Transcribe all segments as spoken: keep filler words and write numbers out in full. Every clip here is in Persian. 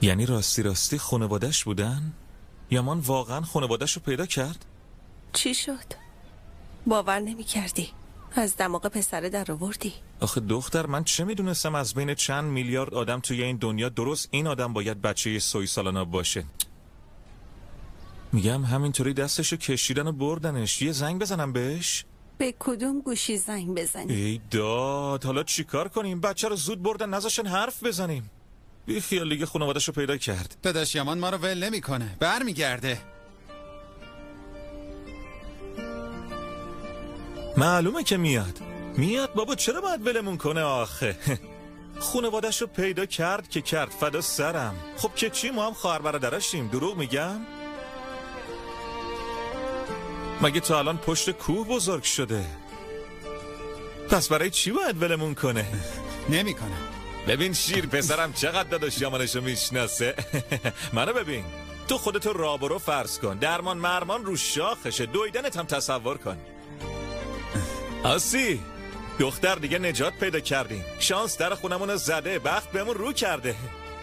یعنی راستی راستی خانواده‌اش بودن؟ یامان واقعا خانواده‌اش رو پیدا کرد؟ چی شد؟ باور نمی کردی از دماغ پسره در آوردی. آخه دختر، من چه میدونستم از بین چند میلیارد آدم توی این دنیا درست این آدم باید بچه سوی سالانا باشه. میگم همینطوری دستشو کشیدن و بردنش. یه زنگ بزنم بهش؟ به کدوم گوشی زنگ بزنی؟ ای داد، حالا چی کار کنیم؟ بچه رو زود بردن نذاشن حرف بزنیم. بی خیال دیگه خانواده‌شو پیدا کرد. داداش یامان ما رو ول نمی‌کنه، برمیگرده. معلومه که میاد. میاد بابا، چرا باید ولمون کنه آخه؟ خانواده‌شو پیدا کرد که کرد، فدا سرم. خب که چی، ما هم خواهر برادراشیم. دروغ میگم؟ مگه تا الان پشت کوه بزرگ شده؟ پس برای چی باید ولمون کنه؟ نمی‌کنه. ببین شیر پسرم چقدر داداش یامانشو میشناسه. منو ببین، تو خودتو رابرو فرض کن، درمان مرمان رو شاخشه، دویدنت هم تصور کن. آسی دختر دیگه نجات پیدا کردیم. شانس در خونمونو زده، بخت بهمون رو کرده.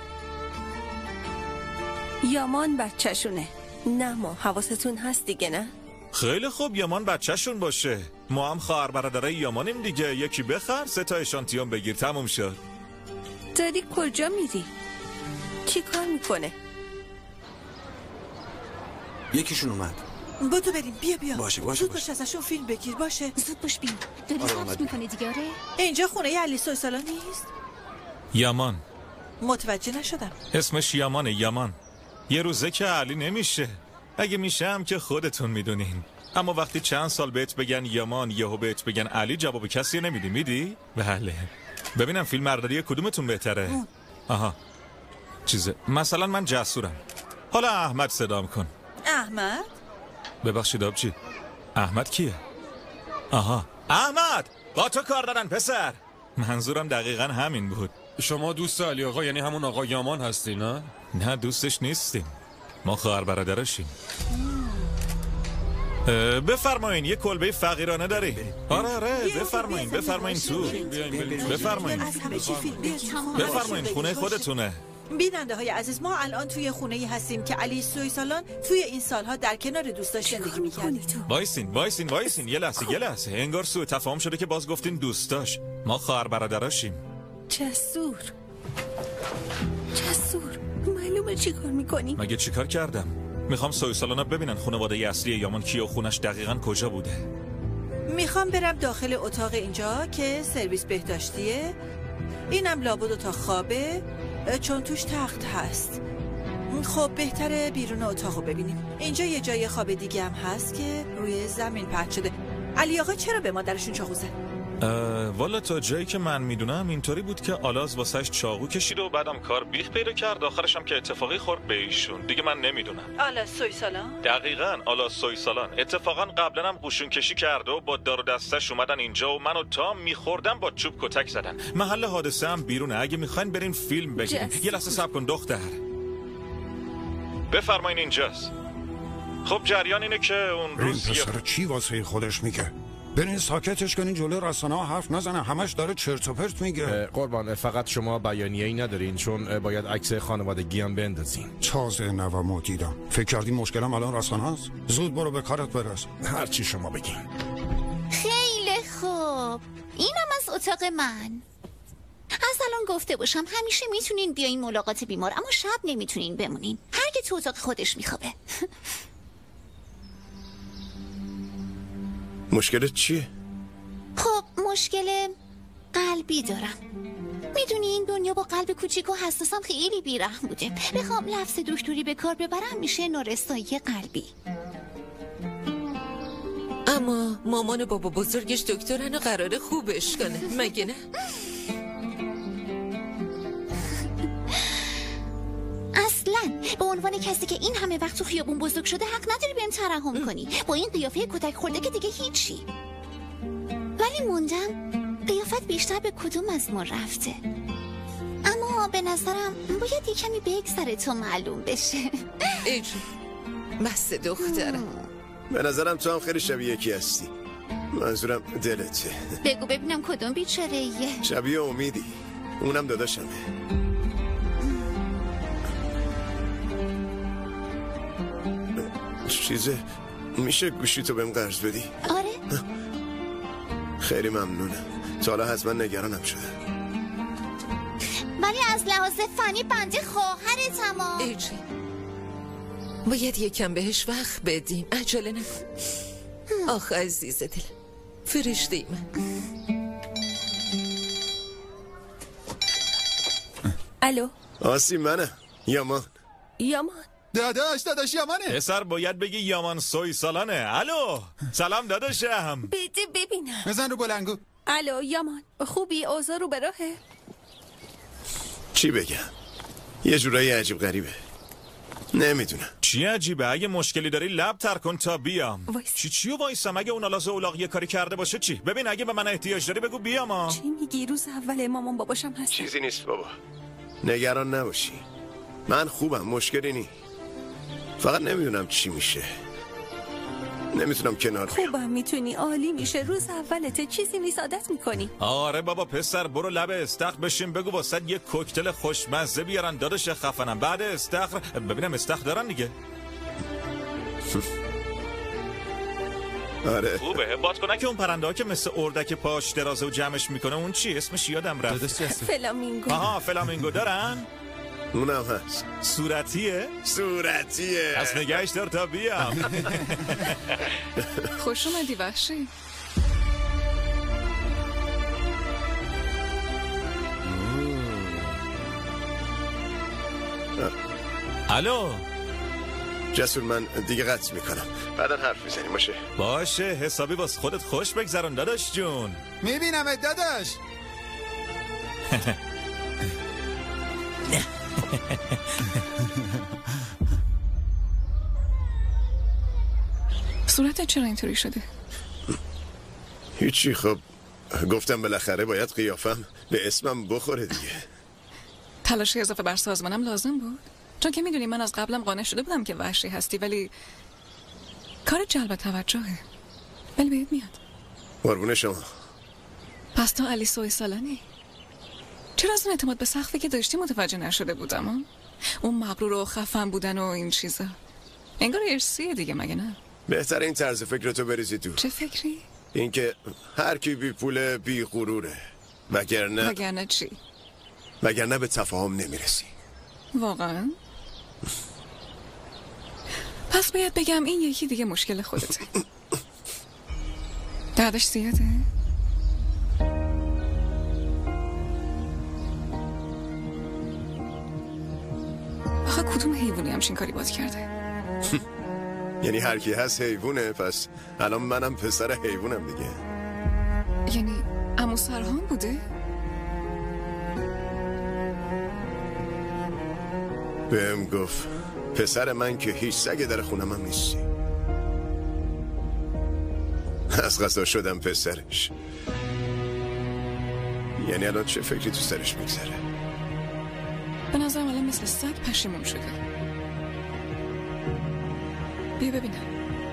یامان بچه‌شونه، نه ما. حواستون هست دیگه نه؟ خیلی خوب، یامان بچه‌شون باشه. ما هم خواهر برادرای یامانیم دیگه. یکی بخر، سه تا اشانتیون بگیر، تموم شد. داری کجا میری؟ چی کار میکنه؟ یکیشون اومد. بودو بریم. بیا بیا باشه باشه زود باش ازشون فیلم بگیر. باشه زود باش بیم. داری ضبط میکنه دیگه؟ آره اینجا خونه علی سوی سالان نیست؟ یامان. متوجه نشدم. اسمش یامانه. یامان. یه روزه که علی نمیشه. اگه میشه هم که خودتون میدونین. اما وقتی چند سال بهت بگن یامان، یهو بهت بگن علی، جواب کسی نمیدی. میدی؟ بله. ببینم فیلم برداری کدومتون بهتره؟ اون. آها چیزه، مثلا من جسورم، حالا احمد صدام کن. احمد؟ ببخشید آبجی، احمد کیه؟ آها احمد، با تو کار دارن پسر. منظورم دقیقا همین بود. شما دوست علی آقا یعنی همون آقا یامان هستی نه؟ نه دوستش نیستیم، ما خواهر برادرشیم. بفرمایین، یه کلبه فقیرانه داری؟ آره آره بفرمایین بفرمایین تو. بفرمایین بفرمایین، خونه خودتونه. بیننده های عزیز، ما الان توی خونه ای هستیم که علی سوی سالان توی این سالها در کنار دوستاش زندگی می‌کرد. وایسین وایسین وایسین یه لحظه یه لحظه انگار سوء تفاهم شده که باز گفتین دوستاش. ما خواهر برادراشیم. جسور جسور، معلومه چی کار میکنی؟ مگه چی کار کردم؟ میخوام سوی سالانا ببینن خانواده اصلی یامان کیه و خونش دقیقاً کجا بوده. میخوام برم داخل اتاق اینجا که سرویس بهداشتیه. اینم لابد اتاق خوابه چون توش تخت هست. خب بهتره بیرون اتاقو ببینیم. اینجا یه جای خواب دیگه هم هست که روی زمین پهن شده. علی آقا چرا به مادرشون چاقو زد؟ والا تا جایی که من میدونم اینطوری بود که آلاز واسش چاقو کشید و بعدم کار بیخ پیدا کرد، آخرش هم که اتفاقی خورد به ایشون. دیگه من نمیدونم. آلاز سوی سالان؟ دقیقاً آلاز سوی سالان. اتفاقا قبلا هم قشون کشی کرده و با دار و دستش اومدن اینجا و منو تا میخوردم با چوب کتک زدن. محل حادثه هم بیرونه، اگه میخواین برین فیلم بگیرین. یه لحظه صبر کن دختر. بفرمایین اینجاست. خب جریان اینه که اون روز این پسر چی واسه خودش میگه؟ برین ساکتش کنین، جلوی رسانه ها حرف نزنه، همش داره چرت و پرت میگه. قربان فقط شما بیانیه‌ای ندارین چون باید عکس خانوادگی هم بندازین. تازه نوامو دیدم، فکر کردی مشکلم الان رسانه است؟ زود برو به کارت برس. هر چی شما بگین. خیلی خوب، اینم از اتاق من. از الان گفته باشم همیشه میتونین بیاین ملاقات بیمار، اما شب نمیتونین بمونین. هر کی تو اتاق خودش میخوابه. مشکلت چیه؟ خب مشکل قلبی دارم. میدونی این دنیا با قلب کوچیک و حساسم خیلی بیرحم بوده. بخوام لفظ دکتری به کار ببرم میشه نارسایی قلبی. اما مامان و بابا بزرگش دکترن و قراره خوبش کنه، مگه نه؟ اصلا به عنوان کسی که این همه وقت تو خیابون بزرگ شده حق نداری بهم ترحم کنی. با این قیافه کتک خورده که دیگه هیچی. ولی موندم قیافت بیشتر به کدوم از ما رفته. اما به نظرم باید یه کمی بگذره تا معلوم بشه. ای جون بس دخترم. به نظرم تو هم خیلی شبیه یکی هستی. منظورم دلته. بگو ببینم کدوم بیچاره‌ایه. شبیه امیدی، اونم داداشمه. چیزه میشه گوشی تو بهم قرض بدی؟ آره. خیلی ممنونم. تا حالا حتما نگرانم شده. ولی از لحاظ فنی بنده خواهرتم. ایجی باید یکم بهش وقت بدیم. عجله نکن. آخ عزیز دل، فرشته من. الو آسی منه. یامان. یامان داداش داداش یامانه. پسر باید بگی یامان سوی سالانه. الو سلام داداشم. بده ببینم. بزن رو بلنگو. الو یامان خوبی؟ اوضاع رو به راهه؟ چی بگم؟ یه جورایی عجیب غریبه. نمیدونم چی عجیبه؟ اگه مشکلی داری لب تر کن تا بیام. وایس. چی چیو وایسم؟ اگه اون آلاز اولاغ یه کاری کرده باشه چی؟ ببین اگه به من احتیاج داری بگو بیام. ها چی میگی؟ روز اول مامان باباشم هست. چیزی نیست بابا. نگران نباشی. من خوبم، مشکلی نی. فقط نمیدونم چی میشه. نمیتونم کنار بیام. خوبم، میتونی، عالی میشه. روز اولته، چیزی نیست، عادت میکنی. آره بابا پسر برو لب استخر بشین بگو واسه یه کوکتل خوشمزه بیارن داداش خفنم. بعد استخر ببینم استخر دارن دیگه. آره خوبه. باد کنه که اون پرنده ها که مثل اردک پاش درازه و جمعش میکنه اون چی اسمش یادم رفت. فلامینگو. آها فلامینگو دارن. اونم هست. صورتیه؟ صورتیه. از نگهش دار تا بیام. خوش اومدی وحشی. الو جسور من دیگه قطع میکنم. بعدا حرف میزنیم باشه؟ باشه حسابی واسه خودت خوش بگذرون داداش جون. میبینم داداش. صورتت چرا اینطوری شده؟ هیچی. خب گفتم بالاخره باید قیافم به اسمم بخوره دیگه. تلاشی اضافه بر سازمانم لازم بود، چون که میدونی من از قبلم قانع شده بودم که وحشی هستی، ولی کار جلب توجهه. ولی بهت میاد. قربون شما. پس تو علی سوی سالانی؟ چرا از اون اعتماد به سقفی که داشتی متوجه نشده بودم؟ ها؟ اون مغرور و خفن بودن و این چیزا انگار ارسیه دیگه، مگه نه؟ بهتر این طرز فکرتو بریزی دور. چه فکری؟ اینکه هر کی بی پوله بی غروره. وگرنه وگرنه چی؟ وگرنه به تفاهم نمیرسی. واقعا؟ پس باید بگم این یکی دیگه مشکل خودته. دردش زیاده؟ آخه کدوم حیوانی همچین کاری باید کرده؟ یعنی هر کی هست حیوونه. پس الان منم پسر حیوانم دیگه. یعنی عمو سرهان بوده؟ بهم گفت پسر من که هیچ سگ در خونم هم نیستی. از قضا شدم پسرش. یعنی الان چه فکری تو سرش میگذره؟ به نظرم الان مثل سگ پشیمون شده. بیا ببینم.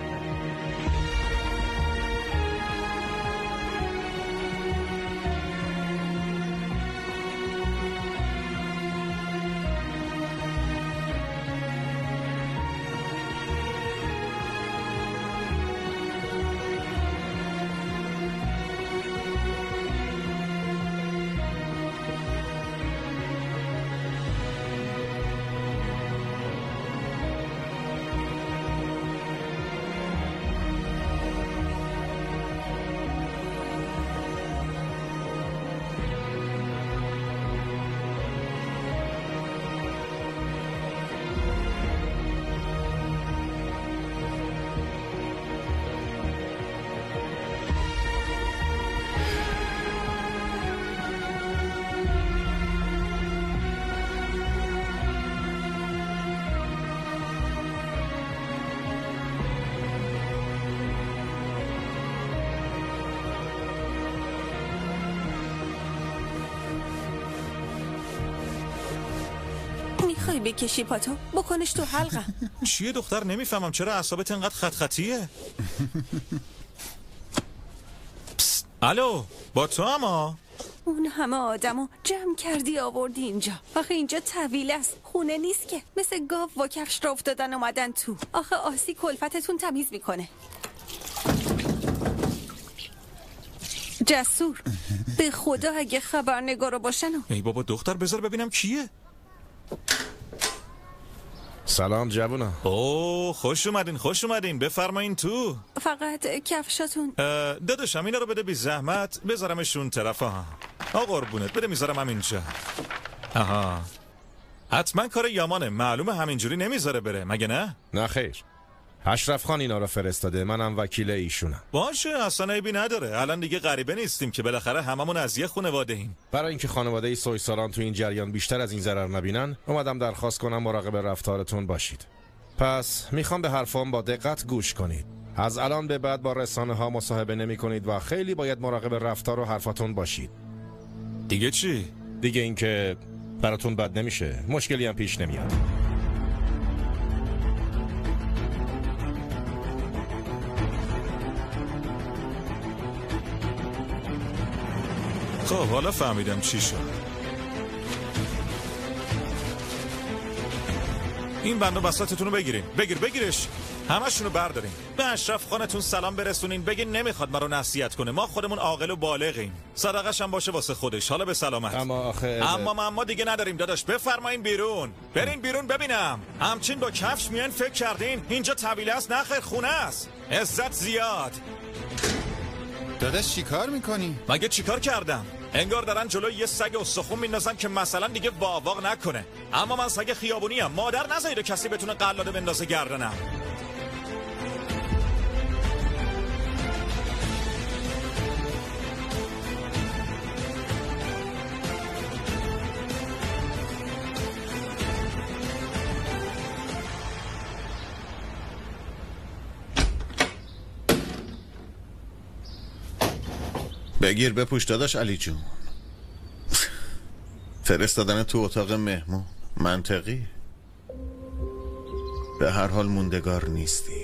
میخوای بکشی پاتو؟ بکنش تو حلقم. چیه دختر؟ نمیفهمم چرا اعصابت انقدر خط خطیه؟ الو با تو اما اون همه آدمو جمع کردی آوردی اینجا. آخه اینجا طویل است، خونه نیست که. مثل گاو و کفش را افتادن اومدن تو. آخه آسی کلفتتون تمیز میکنه. جسور، به خدا اگه خبرنگارا باشن. ای بابا دختر بذار ببینم کیه. سلام جوونا. اوه خوش اومدین خوش اومدین، بفرمایین تو. فقط کفشاتون. داداشم اینا رو بده بی زحمت، بذارمشون طرف. ها آ قربونت، بده میذارم همینجا. آها حتما کار یامانه، معلومه همینجوری نمیذاره بره، مگه نه؟ نه خیر، اشرف خان اینا رو فرستاده، منم وکیل ایشونم. باشه اصلا عیبی نداره، الان دیگه غریبه نیستیم که بالاخره هممون از یه خانواده ایم. برای اینکه خانواده سویساران تو این جریان بیشتر از این ضرر نبینن، اومدم درخواست کنم مراقب رفتارتون باشید. پس میخوام به حرفام با دقت گوش کنید. از الان به بعد با رسانه ها مصاحبه نمی کنید و خیلی باید مراقب رفتار و حرفاتون باشید. دیگه چی؟ دیگه اینکه براتون بد نمیشه، مشکلی هم پیش نمیاد. خب حالا فهمیدم چی شد. این بند و بساطتون رو بگیرین، بگیر بگیرش، همشونو بردارین. به اشرف خانتون سلام برسونین، بگین نمیخواد ما رو نصیحت کنه، ما خودمون عاقل و بالغیم، صدقش هم باشه واسه خودش. حالا به سلامت. اما آخه اما ما اما دیگه نداریم داداش، بفرمایین بیرون، برین بیرون ببینم. همچین با کفش میان فکر کردین اینجا طویله است؟ نه خیر، خونه است. عزت زیاد. داداش چیکار میکنی؟ مگه چیکار کردم؟ انگار دارن جلوی یه سگ استخون میندازن که مثلا دیگه واواق نکنه. اما من سگ خیابونی ام، مادر نذاره کسی بتونه قلاده بندازه گردنم. بگیر بپوش داداش علی جون. فرستادن تو اتاق مهمون منطقی. به هر حال موندگار نیستی.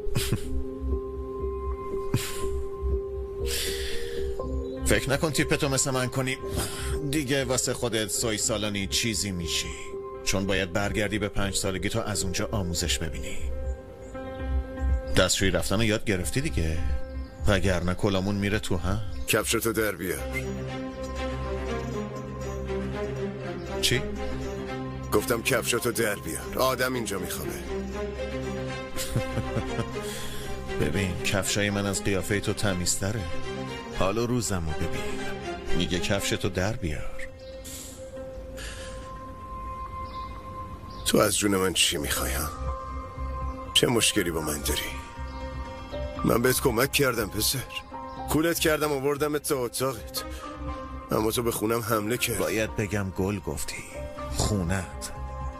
فکر نکن تیپتو مثل من کنی دیگه واسه خودت سویسالانی چیزی میشی، چون باید برگردی به پنج سالگی تا از اونجا آموزش ببینی. دستشویی رفتن رو یاد گرفتی دیگه، وگرنه کلامون میره تو. ها کفشتو در بیار. چی؟ گفتم کفشتو در بیار، آدم اینجا میخوابه. ببین کفشای من از قیافه تو تمیزتره. حالا روزمو ببین، میگه کفشتو در بیار. تو از جون من چی میخوای ها؟ چه مشکلی با من داری؟ من بهت کمک کردم پسر، کولت کردم آوردمت تا اتاقت، اما تو به خونم حمله کرد. باید بگم گل گفتی، خونت.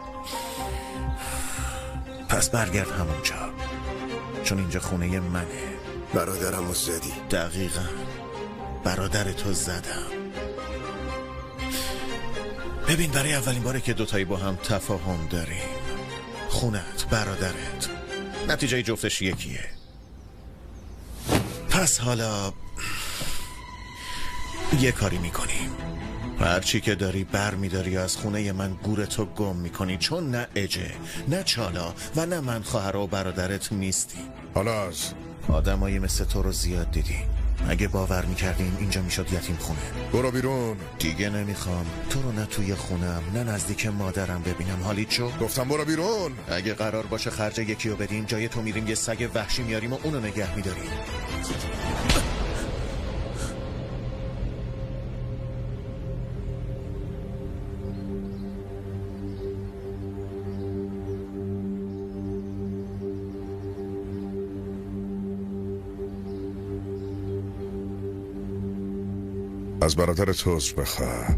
پس برگرد همونجا، چون اینجا خونه منه. برادرمو زدی. دقیقا برادر تو زدم. ببین برای اولین باره که دوتایی با هم تفاهم داریم، خونت، برادرت، نتیجه جفتش یکیه. پس حالا یه کاری میکنیم، هرچی که داری بر میداری از خونه من گورتو گم میکنی، چون نه اجه نه چالا و نه من خواهر و برادرت نیستی. حالا از آدمایی مثل تو رو زیاد دیدیم، اگه باور میکردیم اینجا میشد یتیم خونه. برو بیرون. دیگه نمیخوام تو رو نه توی خونم نه نزدیک مادرم ببینم. حالی چو گفتم برو بیرون. اگه قرار باشه خرج یکی رو بدیم، جای تو میریم یه سگ وحشی میاریم و اونو نگه میداریم. از برادر تو عذر بخواه.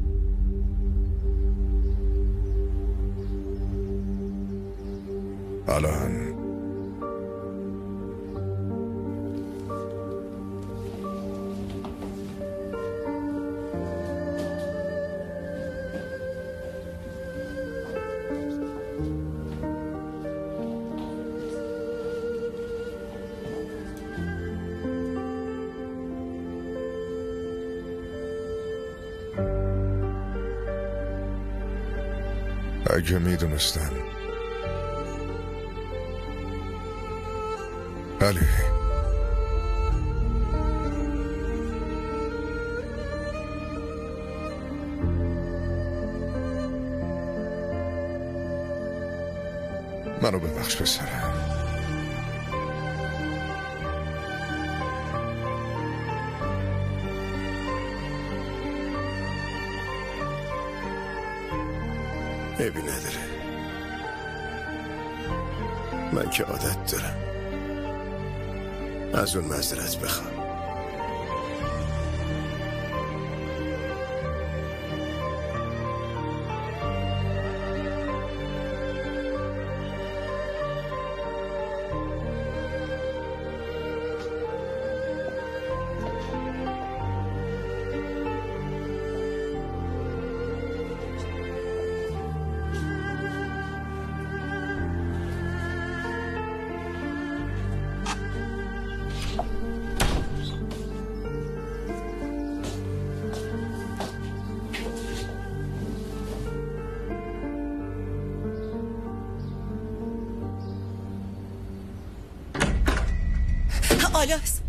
الان اگه میدونستم. علی منو ببخش پسرم. عیبی نداره، من که عادت دارم از اون معذرت بخوام. آلاس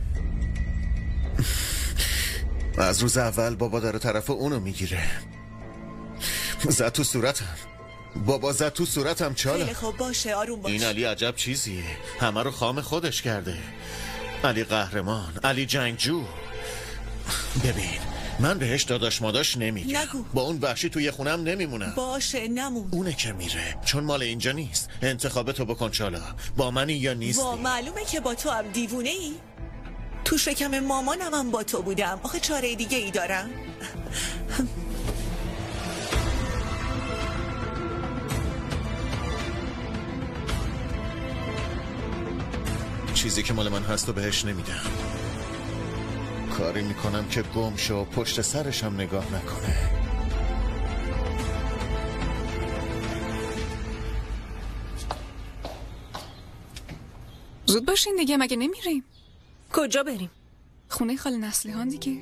از روز اول بابا داره طرف اونو میگیره. زد تو صورتم، بابا زد تو صورتم. چاله خیلی خوب باشه، آروم باش. این علی عجب چیزیه، همه رو خام خودش کرده. علی قهرمان، علی جنگجو. ببین من بهش داداش ماداش نمیگم، نگو. با اون وحشی توی خونم نمیمونم. باشه نمون. اونه که میره، چون مال اینجا نیست. انتخاب تو بکن چالا، با منی یا نیستی. وا معلومه که با تو هم دیوونه ای. تو شکم مامانم هم با تو بودم، آخه چاره دیگه ای دارم؟ چیزی که مال من هست و بهش نمیدم. کاری میکنم که گم شو، پشت سرش هم نگاه نکنه. زود باشین دیگه، مگه نمیریم؟ کجا بریم؟ خونه خاله نسلیحان دیگه.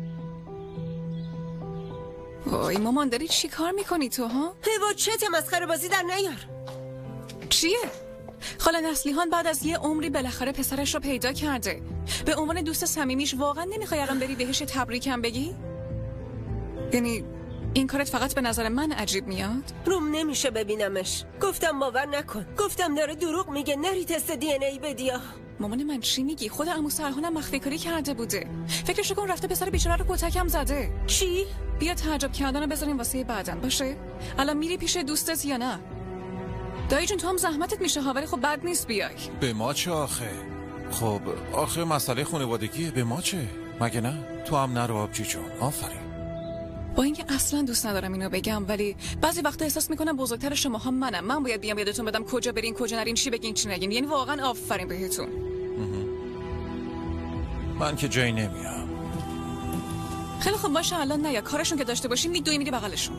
وای مامان داری چی کار میکنی تو ها؟ هوا چت مسخره بازی در نیار. چیه؟ خاله نسلیحان بعد از یه عمری بالاخره پسرش رو پیدا کرده. به عنوان دوست صمیمیش واقعا نمیخوای الان بری بهش تبریکم بگی؟ یعنی این کارت فقط به نظر من عجیب میاد؟ روم نمیشه ببینمش. گفتم باور نکن، گفتم داره دروغ میگه، نری تست دی ان ای بدیا. مامان من چی میگی؟ خود عمو سرحانم مخفی کاری کرده بوده. فکرش کن رفته پسر بیچاره رو کتکم زده. چی؟ بیا تعجب کردن رو بذاریم واسه بعدن باشه؟ الان میری پیش دوستت یا نه؟ دایی جون تو هم زحمتت میشه ها، ولی خب بد نیست بیای. به ما چه آخه؟ خب آخه مسئله خانوادگیه، به ما چه؟ مگه نه؟ تو هم نرو آبجی جون. آفرین. با اینکه اصلا دوست ندارم اینو بگم، ولی بعضی وقتا احساس میکنم بزرگتر شماها منم. من باید بیام یادتون بدم کجا برین کجا نرین، چی بگین چی نگین. یعنی واقعا آفرین بهتون. من که جایی نمیام. خیلی خوب باشه الان نیا، کارشون که داشته باشی میدوی میری بغلشون.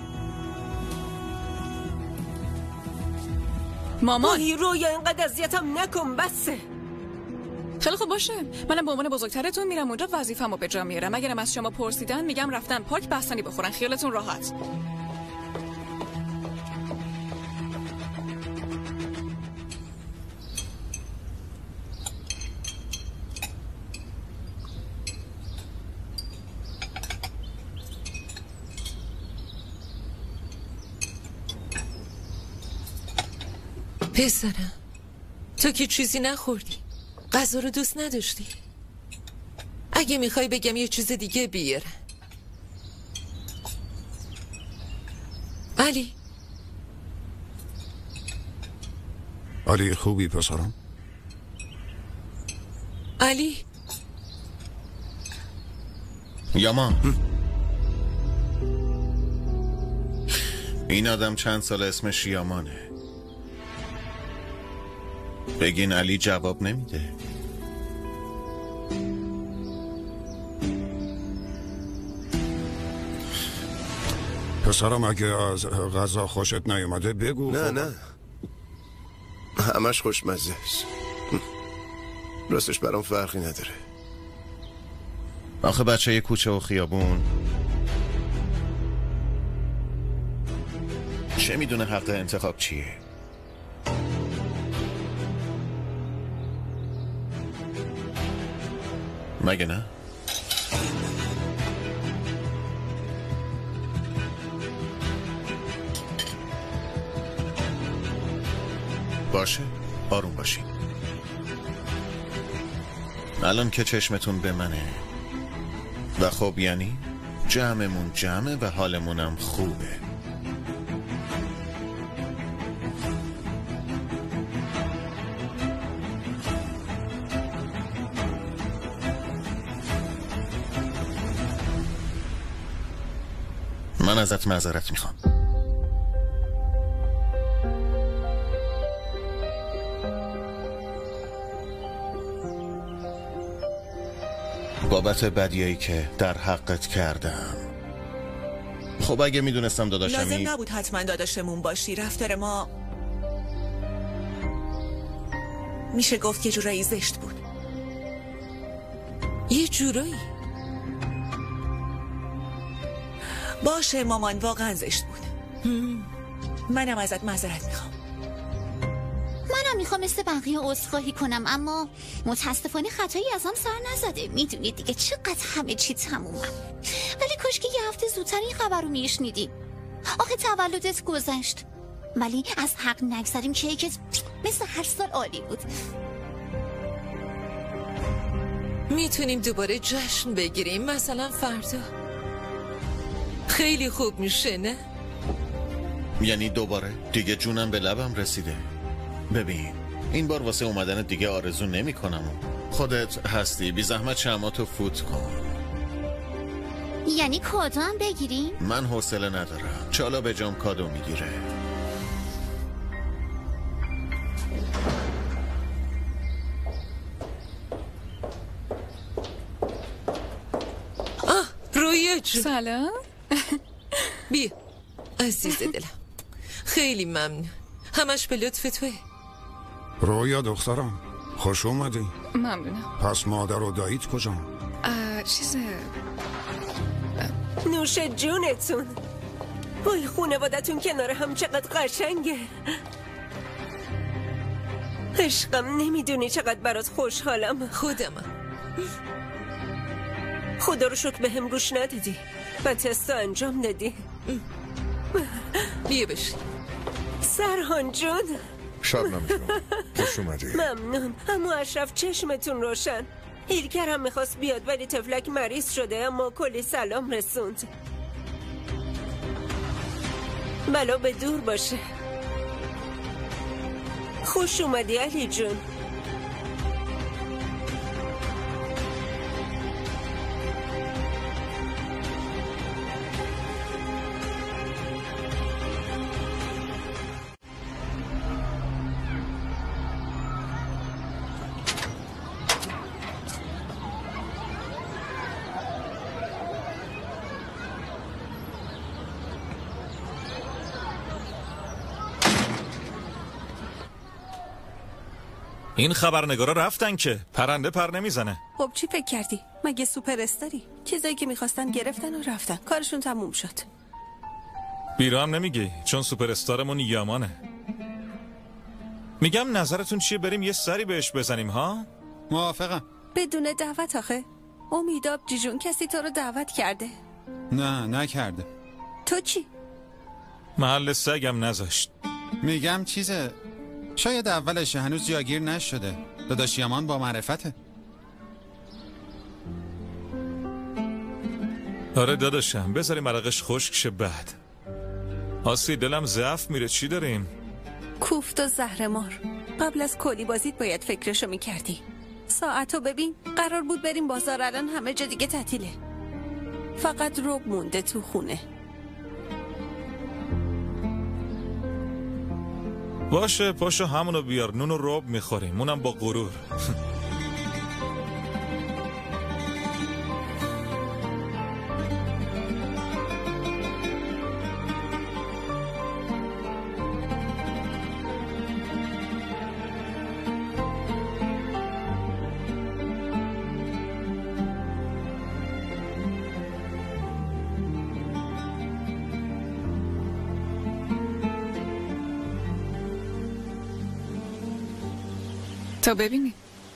مامان رویا اینقدر اذیتم نکن بسه. خیلی خوب باشه، منم به عنوان بزرگترتون میرم اونجا وظیفه‌مو به جا میارم. اگرم از شما پرسیدن میگم رفتن پارک بستنی بخورن، خیالتون راحت. پسرم تو که چیزی نخوردی، غذا رو دوست نداشتی؟ اگه میخوای بگم یه چیز دیگه بیاره. علی علی خوبی پسرم؟ علی یامان این آدم چند سال اسمش یامانه. بگین علی جواب نمیده. پسرم اگه از غذا خوشت نیومده بگو. نه نه همش خوشمزه است. راستش برام فرقی نداره. آخه بچه یه کوچه و خیابون چه میدونه حق انتخاب چیه؟ مگه نه؟ باشه، آروم باشین. الان که چشمتون به منه و خب یعنی جمعمون جمعه و حالمونم خوبه. من ازت معذرت میخوام. بابت بدیایی که در حقت کردم. خب اگه میدونستم داداشمی لازم نبود حتما داداشمون باشی. رفتار ما میشه گفت یه جورایی زشت بود. یه جورایی؟ باشه مامان، واقعا زشت بود. منم ازت معذرت میخوام. منم میخوام مثل بقیه عذرخواهی کنم، اما متاسفانه خطایی ازم سر نزده. میدونید دیگه چقدر همه چی تمومم. ولی کاش که یه هفته زودتر این خبر رو میشنیدیم. آخه تولدت گذشت، ولی از حق نگذریم که کیکت مثل هر سال عالی بود. میتونیم دوباره جشن بگیریم، مثلا فردا. خیلی خوب میشه نه؟ یعنی دوباره؟ دیگه جونم به لبم رسیده. ببین این بار واسه اومدن دیگه آرزو نمی کنم. خودت هستی، بی زحمت شماتو فوت کن. یعنی کادو هم بگیریم؟ من حوصله ندارم. چالا به جام کادو میگیره. آه رویا جون. سلام. بیا عزیز دلم، خیلی ممنون. همش به لطف توه. رویا دخترم، خوش اومدی. ممنونم. پس مادر و داییت کجا؟ چیز نوش جونتون. وای خونوادتون کنار هم چقدر قشنگه. عشقم نمیدونی چقدر برات خوشحالم. خودمم. خدا رو شکر به هم گوش ندادی و تست انجام دادی. بیا بشی. سرهان جون، شبنم جون، خوش اومدی. ممنون. اما اشرف چشمتون روشن. هیرکر هم میخواست بیاد ولی تفلک مریض شده، اما کلی سلام رسوند. بلا به دور باشه. خوش اومدی علی جون. این خبرنگارا رفتن که پرنده پر نمیزنه. خب چی فکر کردی؟ مگه سوپر استاری؟ چیزایی که میخواستن گرفتن و رفتن. کارشون تموم شد. بیرا هم نمیگی چون سوپر استارمون یامانه. میگم نظرتون چیه بریم یه سری بهش بزنیم ها؟ موافقم. بدون دعوت آخه؟ امیداب جیجون کسی تو رو دعوت کرده؟ نه نکرده. تو چی؟ محل سگم نذاشت. میگم چیزه، شاید اولشه، هنوز جاگیر نشده. داداش یامان با معرفته. آره داداشم، بذاریم عرقش خشک شه. بعد آسی دلم ضعف میره. چی داریم؟ کوفت و زهرمار. قبل از کلی بازیت باید فکرشو میکردی. ساعتو ببین، قرار بود بریم بازار، الان همه جا دیگه تعطیله. فقط رب مونده تو خونه. باشه پاشو همونو بیار، نون و رب میخوریم، اونم با غرور. تا ببینی.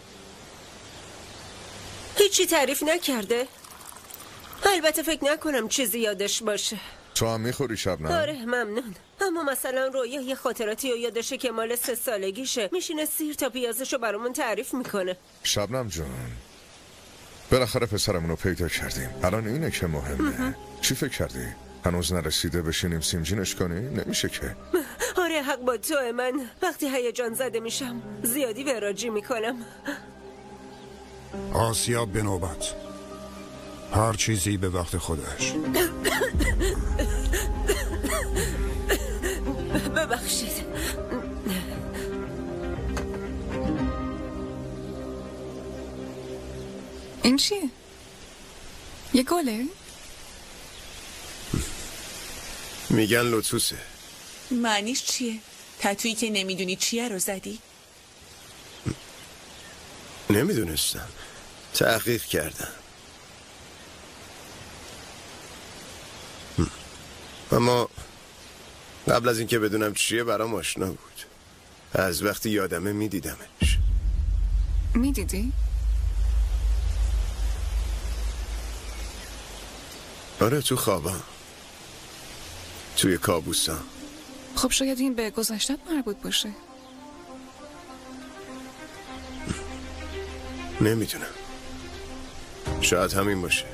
هیچی تعریف نکرده؟ البته فکر نکنم چیزی یادش باشه. تو هم میخوری شبنم؟ آره ممنون. اما مثلا رویا یه خاطراتی و یادشه که مال سه سالگیشه. میشینه سیر تا پیازشو برامون تعریف میکنه. شبنم جان، بالاخره پسرمون رو پیدا کردیم. الان اینه که مهمه. چی فکر کردی؟ هنوز نرسیده بشینیم سیمجینش کنی؟ نمیشه که. آره حق با توه. من وقتی هیجان زده میشم زیادی وراجی میکنم. آسیا به نوبت. هر چیزی به وقت خودش. ببخشید. این چیه؟ یه گله؟ میگن لوتوسه. معنیش چیه؟ تتویی که نمیدونی چیه رو زدی؟ نمیدونستم. تحقیق کردم. اما قبل از اینکه بدونم چیه برام آشنا بود. از وقتی یادمه میدیدمش. میدیدی؟ آره تو خوابم، توی کابوسم. خب شاید این به گذشتت مربوط باشه. نمیدونم. شاید همین باشه.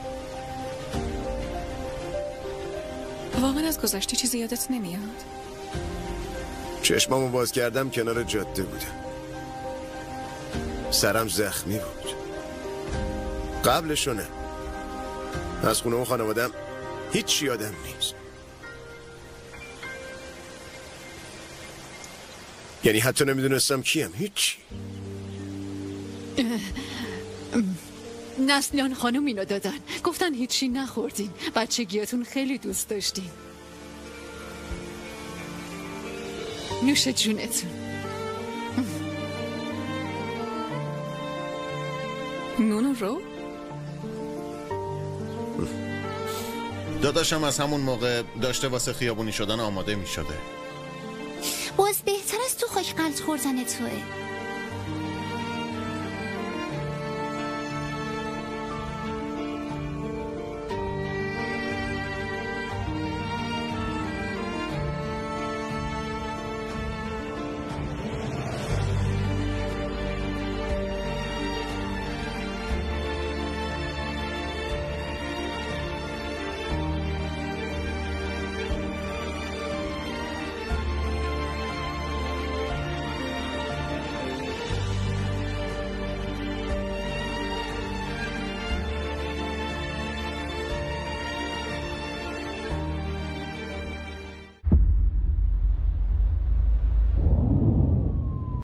واقعا از گذشته چیزی یادت نمیاد؟ چشمامو باز کردم کنار جاده بودم. سرم زخمی بود. قبلشو نه. از خونه و خانوادم هیچ یادم نیست. یعنی حتی نمیدونستم کیم. هیچی. نسلیان خانم اینو دادن. گفتن هیچی نخوردین. بچگیاتون خیلی دوست داشتین. نوش جونتون. نونو رو؟ داداشم از همون موقع داشته واسه خیابونی شدن آماده می شده. باز بهتر از تو خاک قلط خوردن توه.